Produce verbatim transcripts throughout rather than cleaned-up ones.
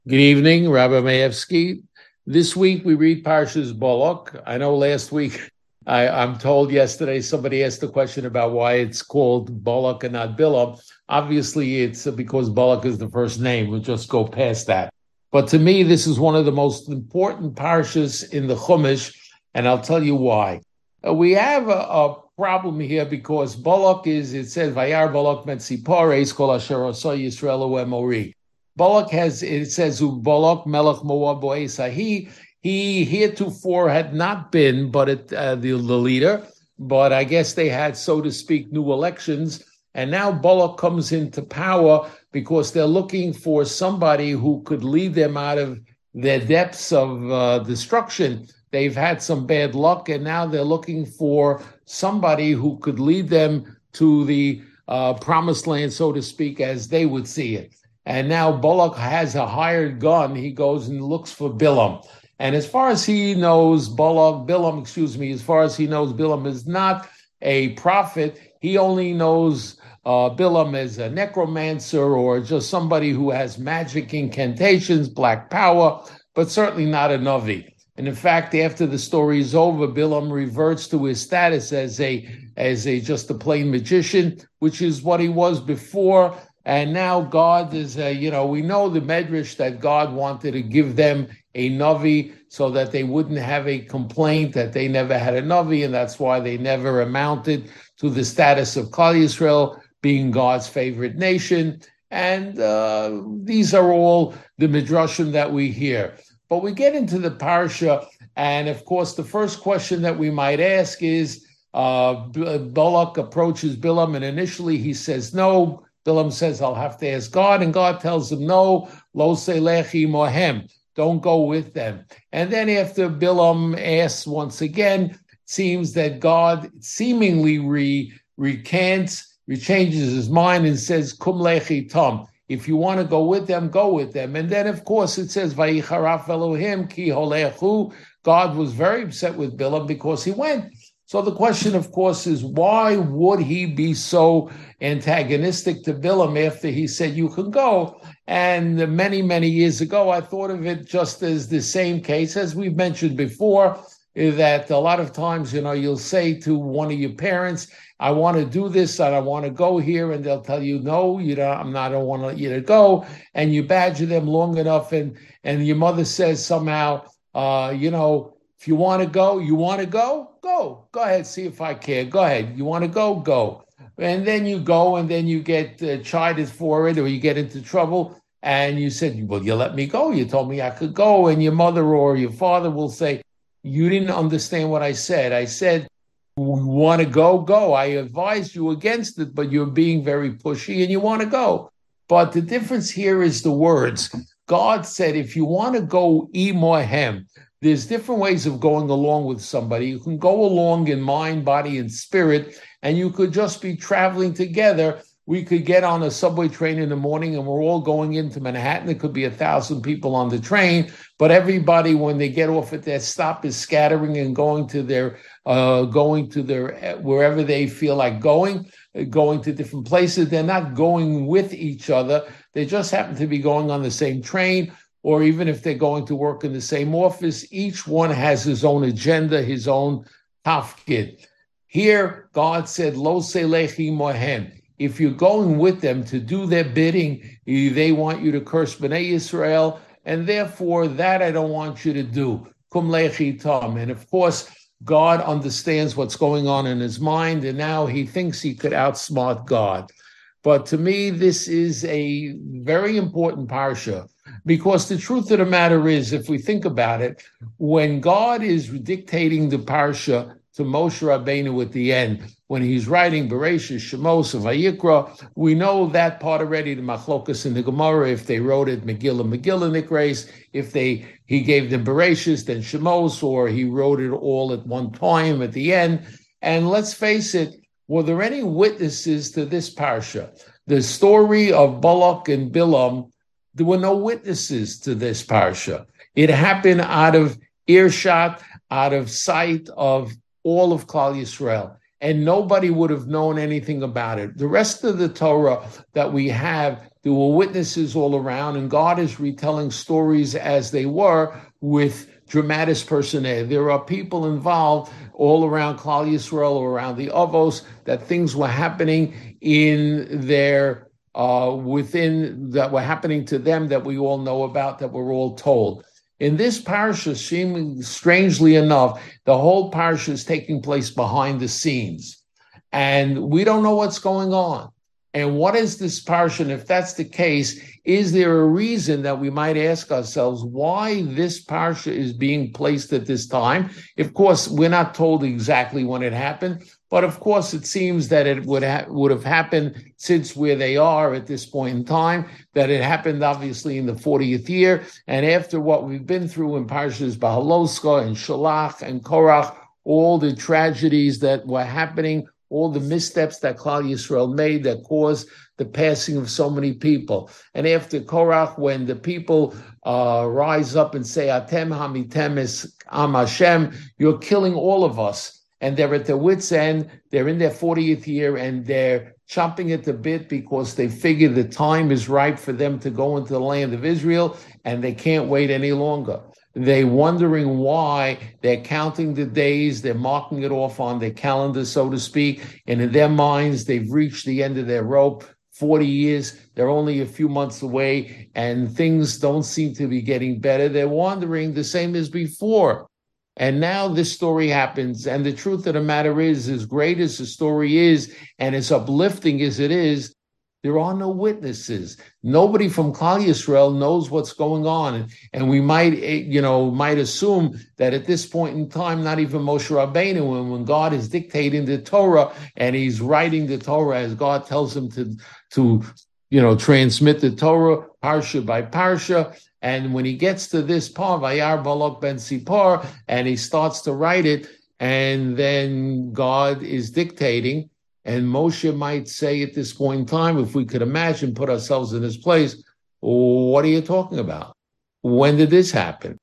Good evening, Rabbi Mayevsky. This week we read Parshas Balak. I know last week, I, I'm told yesterday, somebody asked a question about why it's called Balak and not Bilam. Obviously, it's because Balak is the first name. We'll just go past that. But to me, this is one of the most important Parshas in the Chumash, and I'll tell you why. Uh, we have a, a problem here because Balak is, it says, Vayar Balak Metzipores Kol Asher Asa Yisrael Emori. Balak has, it says, Balak Melech Moab Boesa. He, he heretofore had not been, but it, uh, the, the leader, but I guess they had, so to speak, new elections. And now Balak comes into power because they're looking for somebody who could lead them out of their depths of uh, destruction. They've had some bad luck, and now they're looking for somebody who could lead them to the uh, promised land, so to speak, as they would see it. And now Balak has a hired gun. He goes and looks for Bilam. And as far as he knows, Balak, Bilam, excuse me, as far as he knows, Bilam is not a prophet. He only knows uh, Bilam as a necromancer or just somebody who has magic incantations, black power, but certainly not a Navi. And in fact, after the story is over, Bilam reverts to his status as a, as a just a plain magician, which is what he was before. And now God is, uh, you know, we know the Medrash that God wanted to give them a Navi so that they wouldn't have a complaint that they never had a Navi, and that's why they never amounted to the status of Klal Yisrael being God's favorite nation. And uh, these are all the Midrashim that we hear. But we get into the Parsha, and of course, the first question that we might ask is, uh, Balak approaches Bilam, and initially he says no. Bilam says, I'll have to ask God, and God tells him, no, lo selechi mohem, don't go with them. And then after Bilam asks once again, it seems that God seemingly re, recants, rechanges his mind and says, kum lechi tom, if you want to go with them, go with them. And then, of course, it says, vayicharaf Elohim ki holechu, God was very upset with Bilam because he went. So the question, of course, is why would he be so antagonistic to Bilam after he said you can go? And many, many years ago, I thought of it just as the same case as we've mentioned before, that a lot of times, you know, you'll say to one of your parents, I want to do this and I want to go here, and they'll tell you, no, you don't, I'm not, I don't want you to go. And you badger them long enough, and, and your mother says somehow, uh, you know, if you want to go, you want to go, go. Go ahead, see if I care. Go ahead. You want to go, go. And then you go, and then you get uh, chided for it, or you get into trouble. And you said, well, you let me go. You told me I could go. And your mother or your father will say, you didn't understand what I said. I said, you want to go, go. I advised you against it, but you're being very pushy and you want to go. But the difference here is the words. God said, if you want to go, imohem, there's different ways of going along with somebody. You can go along in mind, body, and spirit, and you could just be traveling together. We could get on a subway train in the morning and we're all going into Manhattan. There could be a thousand people on the train, but everybody, when they get off at that stop, is scattering and going to their, uh, going to their, wherever they feel like going, going to different places. They're not going with each other. They just happen to be going on the same train, or even if they're going to work in the same office, each one has his own agenda, his own tafkid. Here, God said, lo selechi mohem. If you're going with them to do their bidding, they want you to curse Bnei Yisrael, and therefore that I don't want you to do. Kum lechi tom. And of course, God understands what's going on in his mind, and now he thinks he could outsmart God. But to me, this is a very important parsha, because the truth of the matter is, if we think about it, when God is dictating the parsha to Moshe Rabbeinu at the end, when he's writing Bereshis, Shemos, and Vayikra, we know that part already, the Machlokas in the Gemara, if they wrote it Megillah, Megillah Nikreis, if they he gave them Bereshis, then Shemos, or he wrote it all at one time at the end. And let's face it, were there any witnesses to this parsha? The story of Balak and Bilam, there were no witnesses to this parsha. It happened out of earshot, out of sight of all of Klal Yisrael, and nobody would have known anything about it. The rest of the Torah that we have There were witnesses all around, and God is retelling stories as they were with dramatis personae. There are people involved all around Klal Yisrael or around the Avos, that things were happening in their, uh, within, that were happening to them that we all know about, that we're all told. In this parsha, seemingly strangely enough, the whole parsha is taking place behind the scenes. And we don't know what's going on. And what is this parsha? And if that's the case, is there a reason that we might ask ourselves why this parsha is being placed at this time? Of course, we're not told exactly when it happened, but of course it seems that it would, ha- would have happened since where they are at this point in time, that it happened obviously in the fortieth year. And after what we've been through in Parshas Behaloska and Shalach and Korach, all the tragedies that were happening, all the missteps that Klal Yisrael made that caused the passing of so many people. And after Korach, when the people uh, rise up and say, Atem hamitem es am Hashem, you're killing all of us. And they're at their wits' end, they're in their fortieth year, and they're chomping at the bit because they figure the time is ripe for them to go into the land of Israel, and they can't wait any longer. They're wondering why. They're counting the days, they're marking it off on their calendar, so to speak, and in their minds, they've reached the end of their rope. forty years, they're only a few months away, and things don't seem to be getting better. They're wondering the same as before. And now this story happens, and the truth of the matter is, as great as the story is, and as uplifting as it is, there are no witnesses. Nobody from Klal Yisrael knows what's going on. And we might, you know, might assume that at this point in time, not even Moshe Rabbeinu, when, when God is dictating the Torah and he's writing the Torah as God tells him to, to, you know, transmit the Torah, parsha by parsha. And when he gets to this part, Vayar Balak ben Sipar, and he starts to write it, and then God is dictating, and Moshe might say at this point in time, if we could imagine, put ourselves in his place, what are you talking about? When did this happen?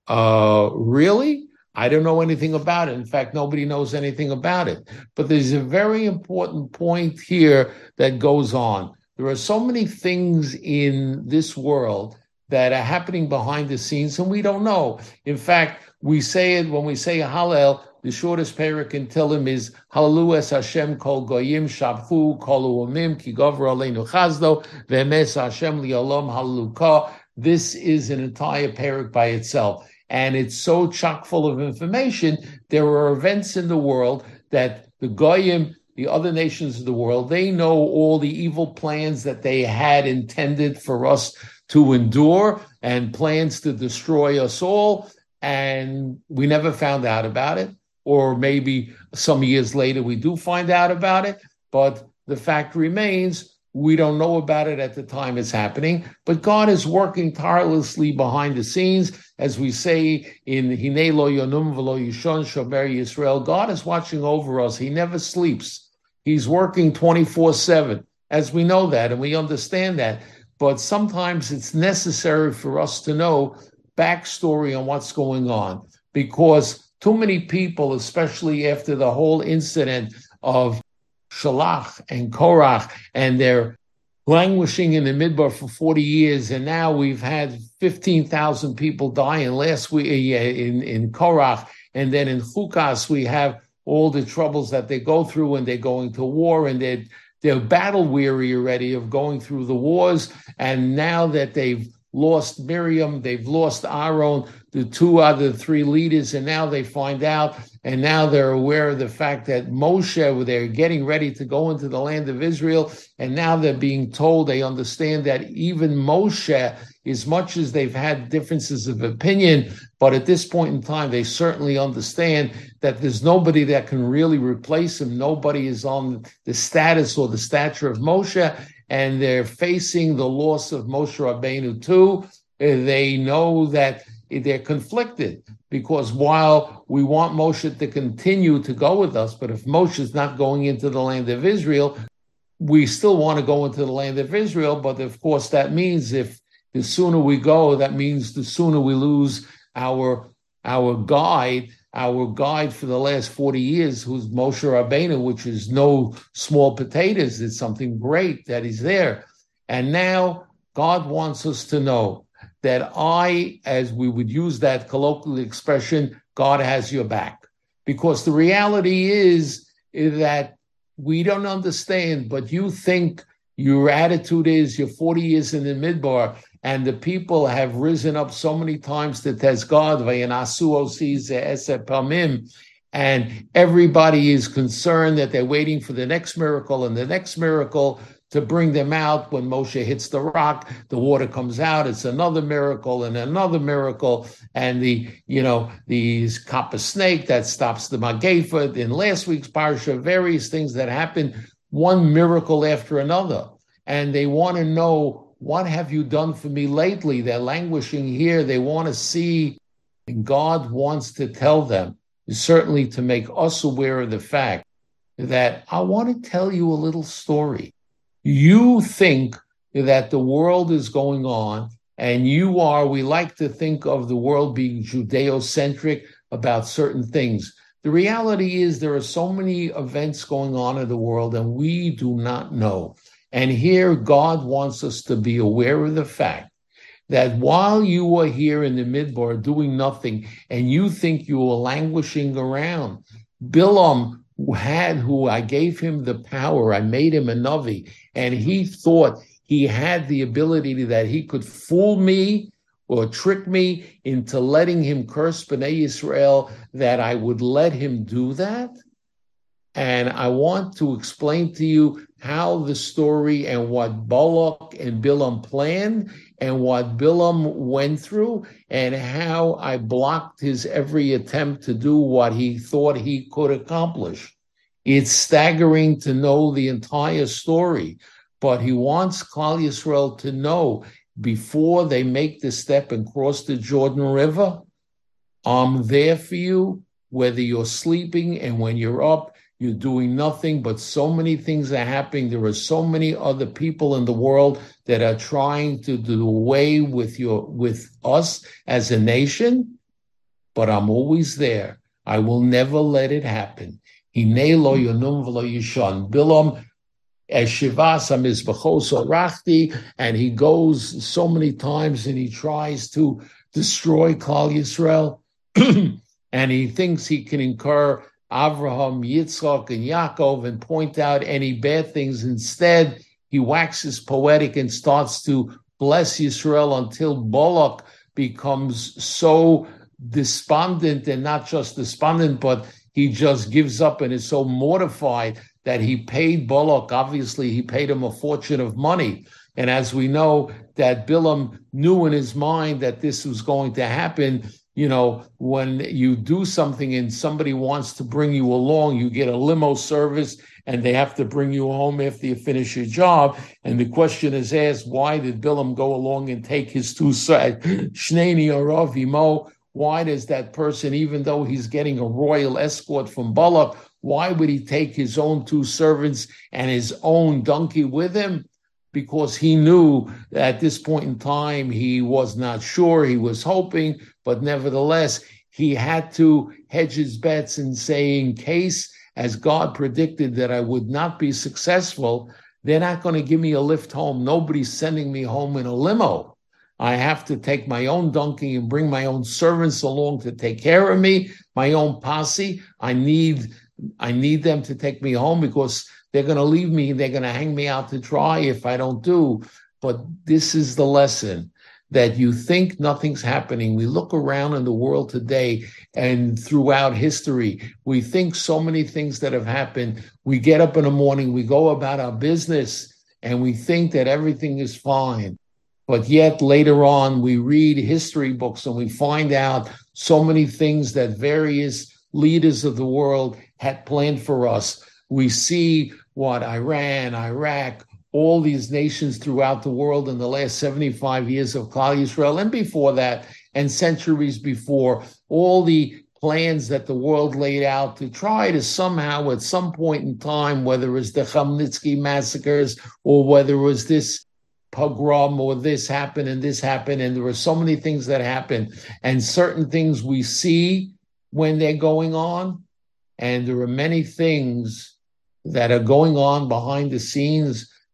Uh, really? I don't know anything about it. In fact, nobody knows anything about it. But there's a very important point here that goes on. There are so many things in this world that are happening behind the scenes, and we don't know. In fact, we say it when we say Hallel. The shortest parak in Tehillim is Hallelu es Hashem kol goyim shabchu kol u'amim ki gavra aleinu chazdo ve'emes Hashem li'olam halleluka. This is an entire parak by itself, and it's so chock full of information. There are events in the world that the goyim, the other nations of the world, they know all the evil plans that they had intended for us to endure and plans to destroy us all, and we never found out about it. Or maybe some years later we do find out about it, but the fact remains we don't know about it at the time it's happening. But God is working tirelessly behind the scenes, as we say in Hinei lo yonum v'lo yishon shomer Yisrael. God is watching over us. He never sleeps. He's working twenty-four seven, as we know that and we understand that. But sometimes it's necessary for us to know backstory on what's going on, because too many people, especially after the whole incident of Shalach and Korach, and they're languishing in the Midbar for forty years, and now we've had fifteen thousand people dying last week in, in Korach, and then in Chukas we have all the troubles that they go through, and they're going to war, and they're, they're battle weary already of going through the wars, and now that they've lost Miriam, they've lost Aaron, the two other three leaders, and now they find out, and now they're aware of the fact that Moshe, they're getting ready to go into the land of Israel, and now they're being told, they understand that even Moshe, as much as they've had differences of opinion, but at this point in time, they certainly understand that there's nobody that can really replace him. Nobody is on the status or the stature of Moshe, and they're facing the loss of Moshe Rabbeinu too. They know that they're conflicted, because while we want Moshe to continue to go with us, but if Moshe is not going into the land of Israel, we still want to go into the land of Israel. But of course, that means if the sooner we go, that means the sooner we lose our our guide, our guide for the last forty years, who's Moshe Rabbeinu, which is no small potatoes. It's something great that he's there. And now God wants us to know that I, as we would use that colloquial expression, God has your back. Because the reality is, is that we don't understand, but you think your attitude is you're forty years in the midbar, and the people have risen up so many times to test God, and everybody is concerned that they're waiting for the next miracle and the next miracle to bring them out. When Moshe hits the rock, the water comes out. It's another miracle and another miracle. And the, you know, the copper snake that stops the Magefa. In last week's parsha, various things that happen, one miracle after another. And they want to know, what have you done for me lately? They're languishing here. They want to see, and God wants to tell them, certainly to make us aware of the fact that I want to tell you a little story. You think that the world is going on, and you are, we like to think of the world being Judeo-centric about certain things. The reality is there are so many events going on in the world, and we do not know. And here God wants us to be aware of the fact that while you are here in the midbar doing nothing, and you think you are languishing around, Bilam had, who I gave him the power, I made him a Navi, and he thought he had the ability that he could fool me or trick me into letting him curse Bnei Israel, that I would let him do that. And I want to explain to you how the story and what Balak and Bilam planned and what Bilam went through, and how I blocked his every attempt to do what he thought he could accomplish. It's staggering to know the entire story, but he wants Klal Yisrael to know, before they make the step and cross the Jordan River, I'm there for you, whether you're sleeping and when you're up, you're doing nothing, but so many things are happening. There are so many other people in the world that are trying to do away with your, with us as a nation, but I'm always there. I will never let it happen. Hinei lo yonum v'lo yishon. Bilam eshivas hamizbachos orachti, and he goes so many times and he tries to destroy Klal Yisrael, and he thinks he can incur Avraham, Yitzchak, and Yaakov and point out any bad things. Instead, he waxes poetic and starts to bless Yisrael until Balak becomes so despondent, and not just despondent, but he just gives up and is so mortified that he paid Balak. Obviously, he paid him a fortune of money. And as we know, that Bilam knew in his mind that this was going to happen. You know, when you do something and somebody wants to bring you along, you get a limo service and they have to bring you home after you finish your job. And the question is asked, why did Bilam go along and take his two sons? Shnei Arav Imo. Why does that person, even though he's getting a royal escort from Balak, why would he take his own two servants and his own donkey with him? Because he knew that at this point in time, he was not sure, he was hoping, but nevertheless, he had to hedge his bets and say, in case, as God predicted, that I would not be successful, they're not going to give me a lift home. Nobody's sending me home in a limo. I have to take my own donkey and bring my own servants along to take care of me, my own posse. I need, I need them to take me home, because they're going to leave me. They're going to hang me out to dry if I don't do. But this is the lesson, that you think nothing's happening. We look around in the world today and throughout history, we think so many things that have happened. We get up in the morning, we go about our business, and we think that everything is fine. But yet later on, we read history books and we find out so many things that various leaders of the world had planned for us. We see what Iran, Iraq, all these nations throughout the world in the last seventy-five years of Klal Yisrael, and before that, and centuries before, all the plans that the world laid out to try to somehow, at some point in time, whether it was the Chmelnytsky massacres or whether it was this pogrom or this happened and this happened, and there were so many things that happened, and certain things we see when they're going on, and there are many things that are going on behind the scenes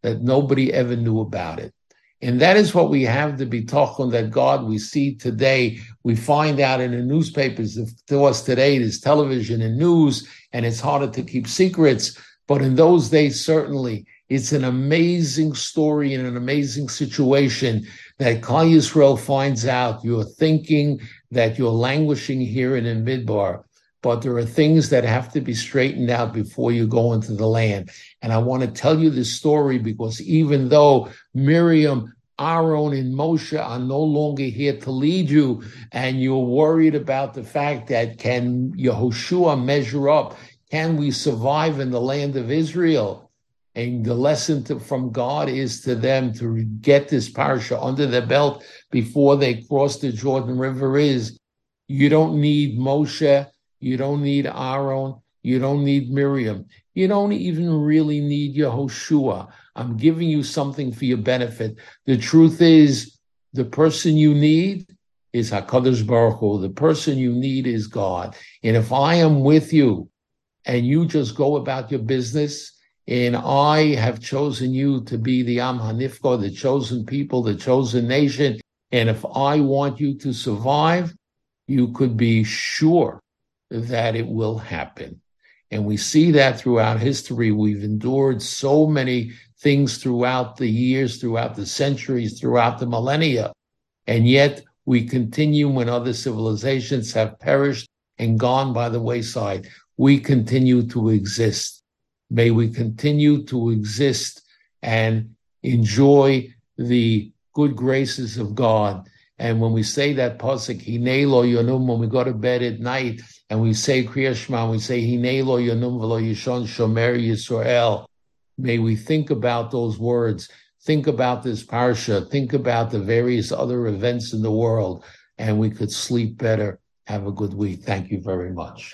that nobody ever knew about it. And that is what we have to be talking, that God we see today. We find out in the newspapers. To us today, there's television and news, and it's harder to keep secrets. But in those days, certainly, it's an amazing story and an amazing situation that Klal Yisrael finds out. You're thinking that you're languishing here in the Midbar, but there are things that have to be straightened out before you go into the land. And I want to tell you this story because even though Miriam, Aaron, and Moshe are no longer here to lead you, and you're worried about the fact that can Yehoshua measure up? Can we survive in the land of Israel? And the lesson to, from God is to them to get this parasha under their belt before they cross the Jordan River is, you don't need Moshe, you don't need Aaron, you don't need Miriam, you don't even really need Yehoshua. I'm giving you something for your benefit. The truth is, the person you need is HaKadosh Baruch Hu. The person you need is God. And if I am with you and you just go about your business, and I have chosen you to be the Am HaNifka, the chosen people, the chosen nation. And if I want you to survive, you could be sure that it will happen. And we see that throughout history. We've endured so many things throughout the years, throughout the centuries, throughout the millennia. And yet we continue when other civilizations have perished and gone by the wayside. We continue to exist. May we continue to exist and enjoy the good graces of God. And when we say that pasuk, Hinei lo yonum, when we go to bed at night and we say Kriya Shema, we say Hinei lo yonum v'lo yishon shomer Yisrael. May we think about those words. Think about this parsha. Think about the various other events in the world, and we could sleep better. Have a good week. Thank you very much.